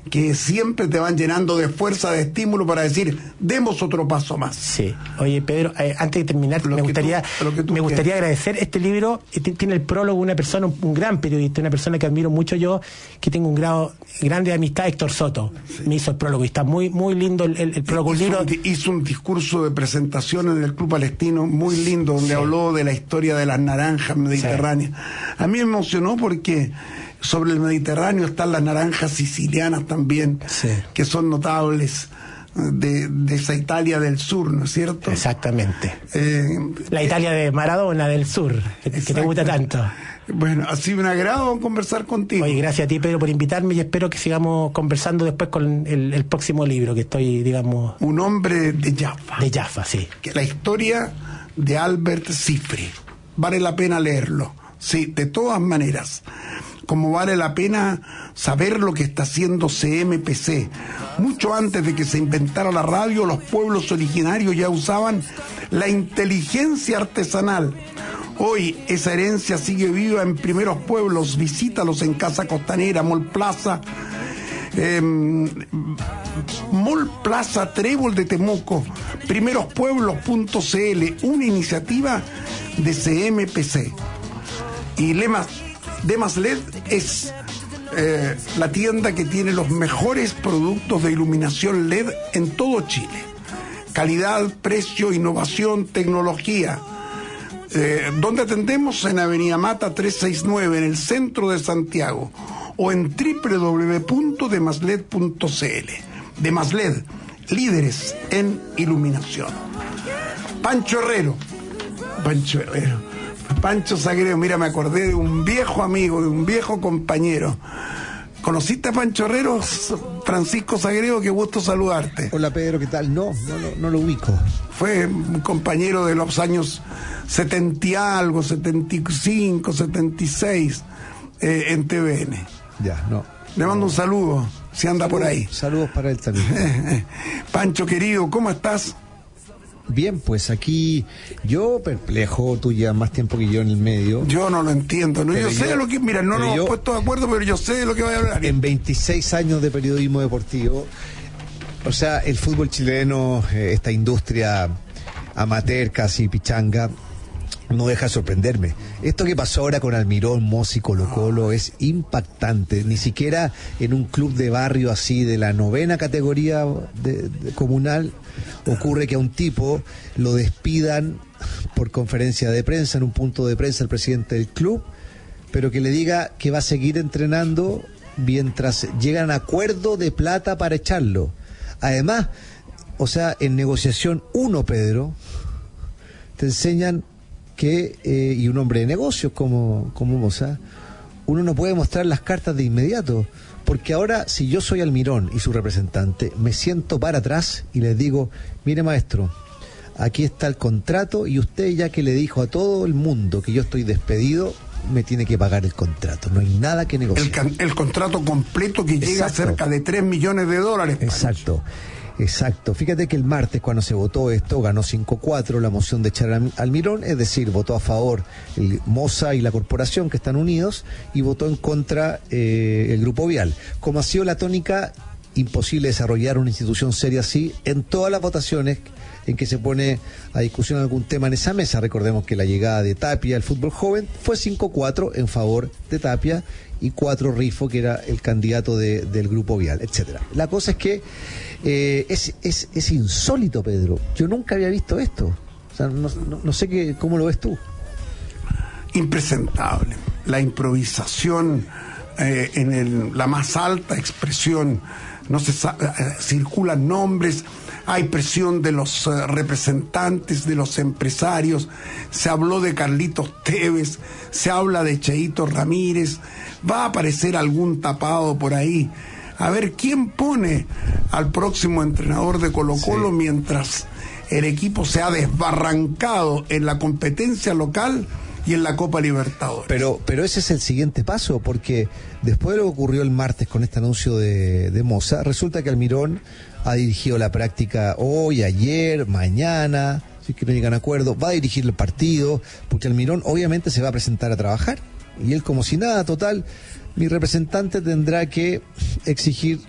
que siempre te van llenando de fuerza, de estímulo para decir, demos otro paso más. Sí. Oye, Pedro, antes de terminar, me gustaría agradecer este libro. Tiene el prólogo de una persona, un gran periodista, una persona que admiro mucho yo, que tengo un grado grande de amistad, Héctor Soto. Sí. Me hizo el prólogo y está muy muy lindo el prólogo. Hizo un discurso de presentación en el Club Palestino muy lindo, donde habló de la historia de las naranjas mediterráneas. A mí me emocionó porque sobre el Mediterráneo están las naranjas sicilianas también, que son notables de esa Italia del sur, ¿no es cierto? Exactamente. La Italia de Maradona del sur, que te gusta tanto. Bueno, ha sido un agrado conversar contigo. Oye, gracias a ti, Pedro, por invitarme, y espero que sigamos conversando después con el próximo libro que estoy, digamos... Un hombre de Jaffa. De Jaffa, sí. Que la historia de Albert Cifre. Vale la pena leerlo. Sí, de todas maneras. Como vale la pena saber lo que está haciendo CMPC. Mucho antes de que se inventara la radio, los pueblos originarios ya usaban la inteligencia artesanal. Hoy esa herencia sigue viva en primeros pueblos. Visítalos en Casa Costanera, Mall Plaza, Mall Plaza Trébol de Temuco, primerospueblos.cl, una iniciativa de CMPC. Y Demas-LED es la tienda que tiene los mejores productos de iluminación LED en todo Chile. Calidad, precio, innovación, tecnología. ¿Dónde atendemos? En Avenida Mata 369, en el centro de Santiago, o en www.demasled.cl. Demas-LED, líderes en iluminación. Pancho Sagreo, mira, me acordé de un viejo amigo, de un viejo compañero. ¿Conociste a Pancho Herrero? Francisco Sagreo, qué gusto saludarte. Hola, Pedro, ¿qué tal? No lo ubico. Fue un compañero de los años 70 y algo, 75, 76, en TVN. Ya, no. Le mando un saludo, si anda por ahí. Saludos para él también. Pancho, querido, ¿cómo estás? Bien, pues aquí yo perplejo, tú llevas más tiempo que yo en el medio. Yo no lo entiendo, ¿no? Yo sé de lo que... Mira, no nos hemos puesto de acuerdo, pero yo sé de lo que voy a hablar. En 26 años de periodismo deportivo, o sea, el fútbol chileno, esta industria amateur, casi pichanga, no deja de sorprenderme. Esto que pasó ahora con Almirón, Mossi, Colo-Colo es impactante. Ni siquiera en un club de barrio así de la 9ª categoría de comunal ocurre que a un tipo lo despidan por conferencia de prensa, en un punto de prensa el presidente del club, pero que le diga que va a seguir entrenando mientras llegan a acuerdo de plata para echarlo. Además, o sea, en negociación uno, Pedro, te enseñan que, y un hombre de negocios como Moza, uno no puede mostrar las cartas de inmediato, porque ahora si yo soy Almirón y su representante, me siento para atrás y les digo, mire maestro, aquí está el contrato y usted, ya que le dijo a todo el mundo que yo estoy despedido, me tiene que pagar el contrato, no hay nada que negociar. El contrato completo que llega a cerca de $3 millones. Exacto. Fíjate que el martes, cuando se votó esto, ganó 5-4 la moción de echar a Almirón, es decir, votó a favor el Moza y la corporación, que están unidos, y votó en contra el Grupo Vial. Como ha sido la tónica, imposible desarrollar una institución seria así en todas las votaciones en que se pone a discusión algún tema en esa mesa. Recordemos que la llegada de Tapia al fútbol joven fue 5-4 en favor de Tapia y 4 Rifo, que era el candidato del Grupo Vial, etcétera. La cosa es que es insólito, Pedro. Yo nunca había visto esto. O sea, no sé cómo lo ves tú. Impresentable. La improvisación en la más alta expresión. No se circulan nombres, hay presión de los representantes, de los empresarios. Se habló de Carlitos Tevez, se habla de Cheito Ramírez. Va a aparecer algún tapado por ahí. A ver quién pone al próximo entrenador de Colo-Colo mientras el equipo se ha desbarrancado en la competencia local y en la Copa Libertadores. Pero ese es el siguiente paso, porque después de lo que ocurrió el martes con este anuncio de Moza, resulta que Almirón ha dirigido la práctica hoy, ayer, mañana, si es que no llegan a acuerdo, va a dirigir el partido, porque Almirón obviamente se va a presentar a trabajar, y él como si nada, total, mi representante tendrá que exigir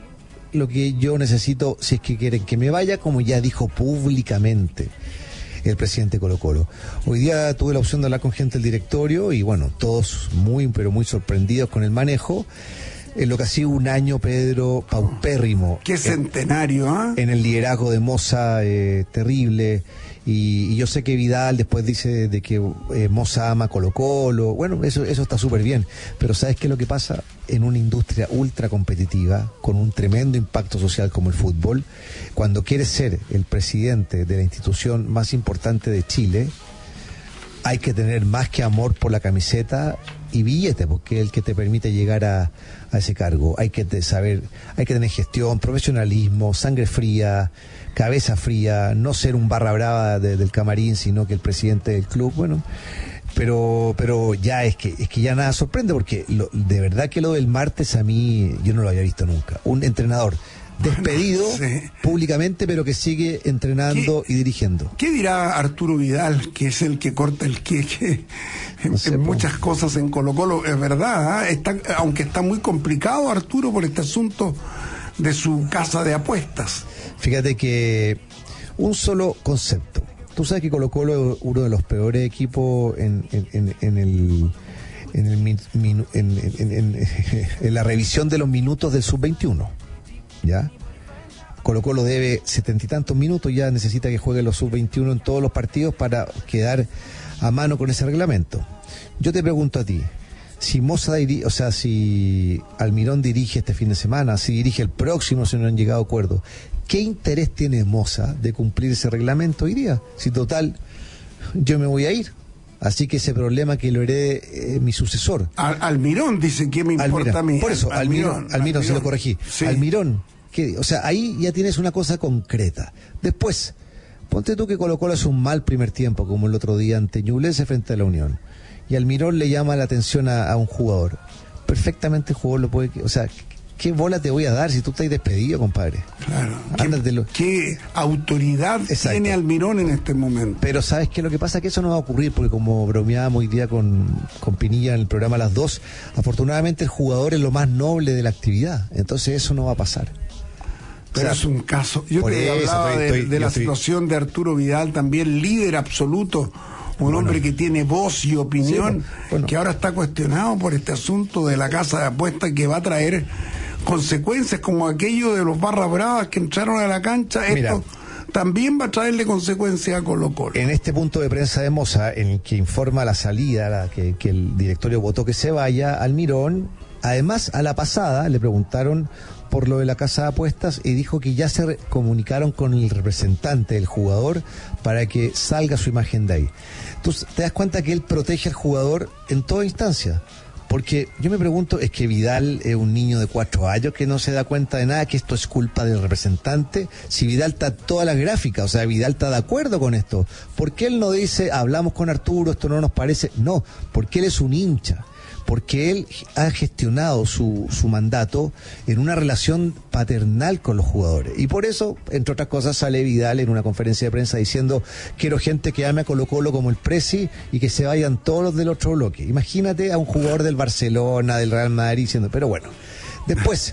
lo que yo necesito si es que quieren que me vaya, como ya dijo públicamente el presidente Colo-Colo. Hoy día tuve la opción de hablar con gente del directorio y bueno, todos muy, pero muy sorprendidos con el manejo. En lo que ha sido un año, Pedro, paupérrimo. Qué centenario, ¿ah? En el liderazgo de Moza, terrible. Y yo sé que Vidal después dice de que Moza ama Colo-Colo. Bueno, eso está súper bien. Pero ¿sabes qué es lo que pasa? En una industria ultra competitiva, con un tremendo impacto social como el fútbol, cuando quieres ser el presidente de la institución más importante de Chile, hay que tener más que amor por la camiseta y billete, porque es el que te permite llegar a ese cargo. Hay que tener gestión, profesionalismo, sangre fría, cabeza fría, no ser un barra brava del camarín, sino que el presidente del club. Bueno, pero ya es que ya nada sorprende, porque de verdad que lo del martes a mí yo no lo había visto nunca. Un entrenador despedido públicamente, pero que sigue entrenando y dirigiendo. ¿Qué dirá Arturo Vidal, que es el que corta el queque en muchas cosas en Colo-Colo? Es verdad, aunque está muy complicado, Arturo, por este asunto de su casa de apuestas. Fíjate que un solo concepto. Tú sabes que Colo-Colo es uno de los peores equipos en la revisión de los minutos del sub-21. ¿Ya? Colo-Colo debe 70 y tantos minutos, ya necesita que juegue los sub-21 en todos los partidos para quedar a mano con ese reglamento. Yo te pregunto a ti, si si Almirón dirige este fin de semana, si dirige el próximo, si no han llegado a acuerdo, ¿qué interés tiene Moza de cumplir ese reglamento hoy día? Si total, yo me voy a ir. Así que ese problema que lo herede mi sucesor. Almirón dice que me importa a mí. Por eso, Almirón, se lo corregí. Sí. Almirón, ahí ya tienes una cosa concreta. Después, ponte tú que Colo-Colo es un mal primer tiempo, como el otro día ante Ñublense frente a la Unión. Y Almirón le llama la atención a un jugador. Perfectamente el jugador lo puede... ¿Qué bola te voy a dar si tú estás despedido, compadre? Claro. ¿Qué autoridad tiene Almirón en este momento? Pero ¿sabes qué? Lo que pasa es que eso no va a ocurrir, porque como bromeábamos hoy día con Pinilla en el programa Las Dos, afortunadamente el jugador es lo más noble de la actividad. Entonces eso no va a pasar. Pero es un caso. Yo te hablaba de la situación de Arturo Vidal, también líder absoluto. Un hombre que tiene voz y opinión, que ahora está cuestionado por este asunto de la casa de apuestas que va a traer consecuencias como aquello de los barras bravas que entraron a la cancha. Esto también va a traerle consecuencias a Colo-Colo. En este punto de prensa de Moza, en el que informa la salida, que el directorio votó que se vaya, Almirón, además a la pasada le preguntaron por lo de la casa de apuestas y dijo que ya se comunicaron con el representante del jugador para que salga su imagen de ahí. Tú te das cuenta que él protege al jugador en toda instancia. Porque yo me pregunto, ¿es que Vidal es un niño de 4 años que no se da cuenta de nada, que esto es culpa del representante? Si Vidal está toda la gráfica, o sea, Vidal está de acuerdo con esto. ¿Por qué él no dice, hablamos con Arturo, esto no nos parece? No, porque él es un hincha. Porque él ha gestionado su mandato en una relación paternal con los jugadores. Y por eso, entre otras cosas, sale Vidal en una conferencia de prensa diciendo: quiero gente que ame a Colo-Colo como el Presi y que se vayan todos los del otro bloque. Imagínate a un jugador del Barcelona, del Real Madrid diciendo, pero bueno. Después,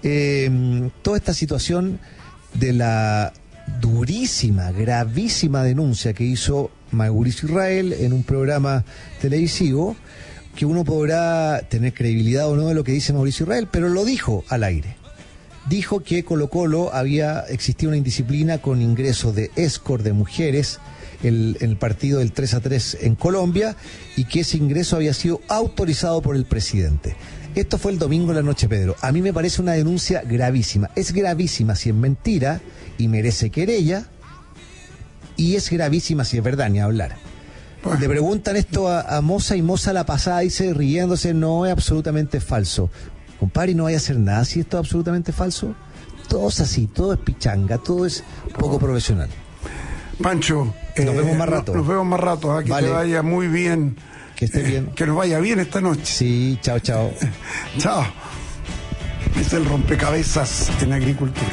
toda esta situación de la durísima, gravísima denuncia que hizo Mauricio Israel en un programa televisivo, que uno podrá tener credibilidad o no de lo que dice Mauricio Israel, pero lo dijo al aire. Dijo que Colo-Colo había existido una indisciplina con ingresos de escort de mujeres en el partido del 3-3 en Colombia, y que ese ingreso había sido autorizado por el presidente. Esto fue el domingo en la noche, Pedro. A mí me parece una denuncia gravísima. Es gravísima si es mentira y merece querella, y es gravísima si es verdad, ni hablar. Le preguntan esto a Moza, y Moza la pasada dice, riéndose, no, es absolutamente falso. Compadre, no vaya a hacer nada si esto es absolutamente falso. Todo es así, todo es pichanga, todo es poco profesional. Pancho, nos vemos más rato. Nos vemos más rato, que te vaya muy bien. Que esté bien. Que nos vaya bien esta noche. Sí, chao, chao. Chao. Es el rompecabezas en agricultura.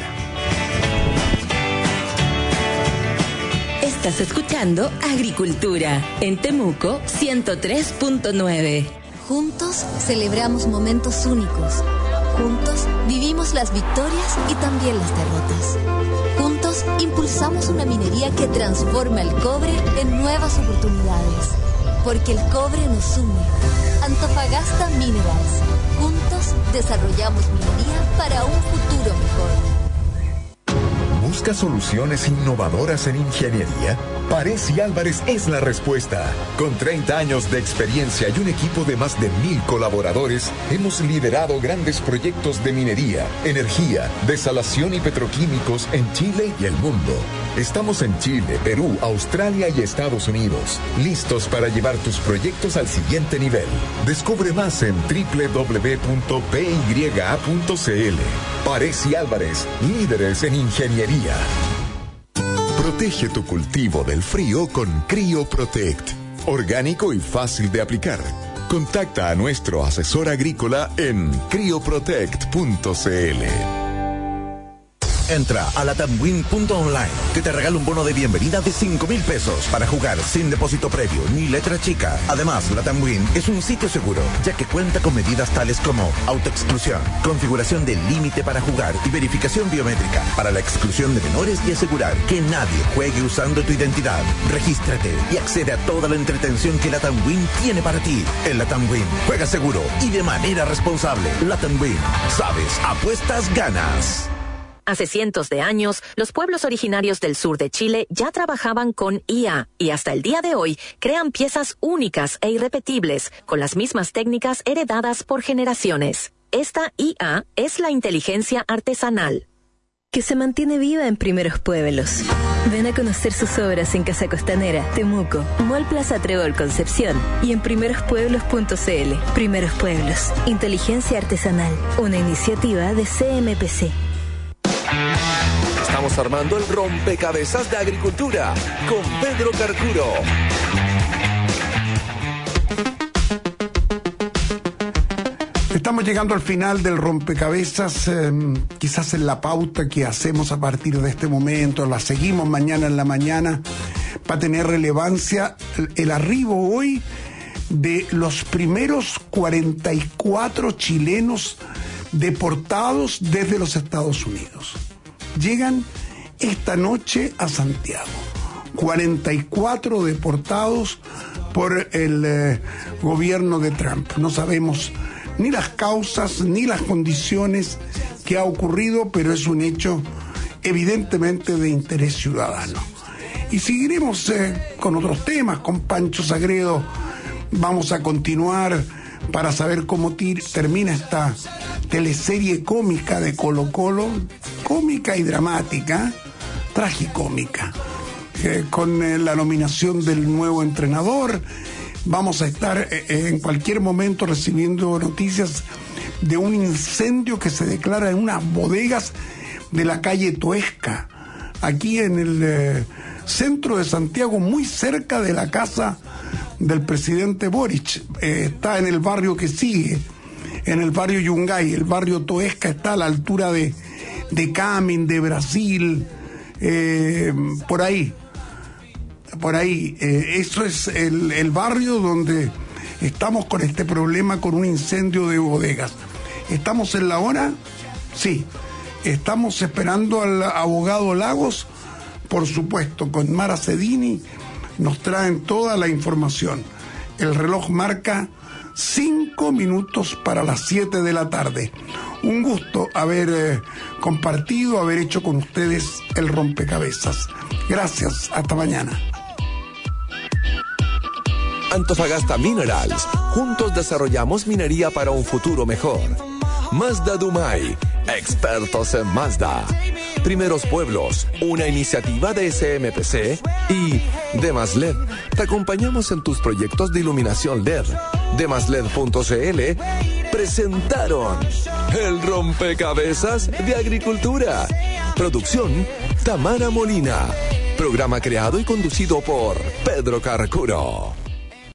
Estás escuchando Agricultura en Temuco 103.9. Juntos celebramos momentos únicos. Juntos vivimos las victorias y también las derrotas. Juntos impulsamos una minería que transforma el cobre en nuevas oportunidades. Porque el cobre nos une. Antofagasta Minerals. Juntos desarrollamos minería para un futuro mejor. ¿Busca soluciones innovadoras en ingeniería? Paresi Álvarez es la respuesta. Con 30 años de experiencia y un equipo de más de 1,000 colaboradores, hemos liderado grandes proyectos de minería, energía, desalación y petroquímicos en Chile y el mundo. Estamos en Chile, Perú, Australia y Estados Unidos, listos para llevar tus proyectos al siguiente nivel. Descubre más en www.pya.cl. Paresi Álvarez, líderes en ingeniería. Protege tu cultivo del frío con CryoProtect. Orgánico y fácil de aplicar. Contacta a nuestro asesor agrícola en cryoprotect.cl. Entra a latamwin.online, que te regala un bono de bienvenida de 5,000 pesos para jugar sin depósito previo ni letra chica. Además, Latamwin es un sitio seguro, ya que cuenta con medidas tales como autoexclusión, configuración del límite para jugar y verificación biométrica para la exclusión de menores y asegurar que nadie juegue usando tu identidad. Regístrate y accede a toda la entretención que Latamwin tiene para ti. En Latamwin, juega seguro y de manera responsable. Latamwin, sabes, apuestas, ganas. Hace cientos de años, los pueblos originarios del sur de Chile ya trabajaban con IA y hasta el día de hoy crean piezas únicas e irrepetibles con las mismas técnicas heredadas por generaciones. Esta IA es la inteligencia artesanal, que se mantiene viva en primeros pueblos. Ven a conocer sus obras en Casa Costanera, Temuco, Mall Plaza Trébol Concepción y en primerospueblos.cl. Primeros Pueblos, inteligencia artesanal, una iniciativa de CMPC. Estamos armando el rompecabezas de agricultura con Pedro Carcuro. Estamos llegando al final del rompecabezas, quizás en la pauta que hacemos a partir de este momento, la seguimos mañana en la mañana, va a tener relevancia el arribo hoy de los primeros 44 chilenos deportados desde los Estados Unidos. Llegan esta noche a Santiago. 44 deportados por el gobierno de Trump. No sabemos ni las causas ni las condiciones que ha ocurrido, pero es un hecho evidentemente de interés ciudadano. Y seguiremos con otros temas, con Pancho Sagredo. Vamos a continuar para saber cómo termina esta teleserie cómica de Colo-Colo, cómica y dramática, tragicómica, con la nominación del nuevo entrenador. Vamos a estar en cualquier momento recibiendo noticias de un incendio que se declara en unas bodegas de la calle Toesca, aquí en el centro de Santiago, muy cerca de la casa del presidente Boric. Está en el barrio que sigue, en el barrio Yungay. El barrio Toesca está a la altura de Camin, de Brasil, por ahí. Eso es el barrio donde estamos con este problema, con un incendio de bodegas. ¿Estamos en la hora? Sí. Estamos esperando al abogado Lagos, por supuesto, con Mara Cedini. Nos traen toda la información. El reloj marca 5 minutos para las 7 de la tarde. Un gusto haber compartido, haber hecho con ustedes el rompecabezas. Gracias, hasta mañana. Antofagasta Minerals. Juntos desarrollamos minería para un futuro mejor. Mazda Dumay, expertos en Mazda. Primeros Pueblos, una iniciativa de SMPC y Demasled. Te acompañamos en tus proyectos de iluminación LED. Demasled.cl presentaron el rompecabezas de agricultura. Producción Tamara Molina. Programa creado y conducido por Pedro Carcuro.